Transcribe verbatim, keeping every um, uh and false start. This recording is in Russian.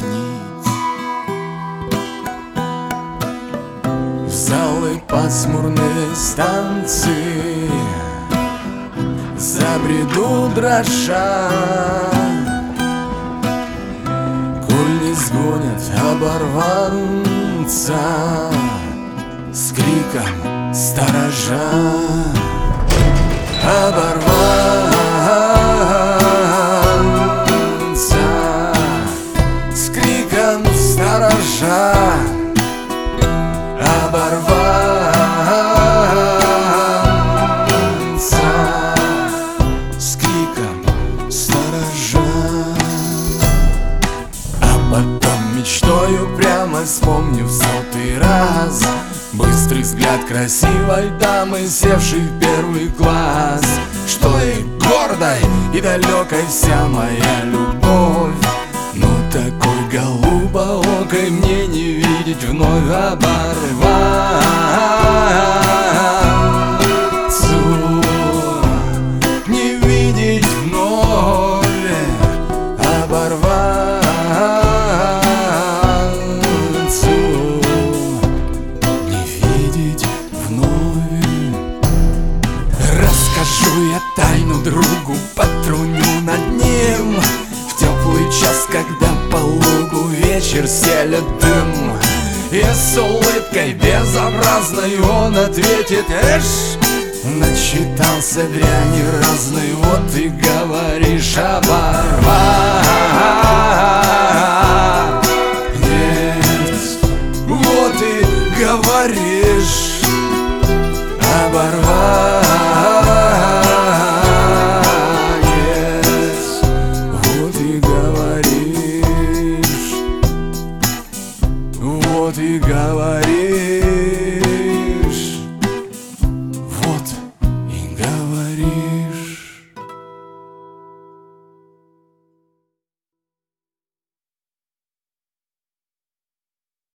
нить. В залы пасмурные станции забреду дрожа, коль не сгонят оборванца с криком сторожа. Оборванца с криком сторожа. Оборванца с криком сторожа. А потом мечтою прямо вспомню в сотый раз быстрый взгляд красивой дамы, севшей в первый класс. Что и гордой, и далекой вся моя любовь, но такой голубоокой мне не видеть вновь. Оборванцу не видеть вновь. Оборванцу не видеть вновь. Расскажу я тайну другу, потруню над ним в теплый час, когда по лугу вечер стелет дым. И с улыбкой безобразной он ответит: эш, начитался дряни разной, вот и говоришь оборванцу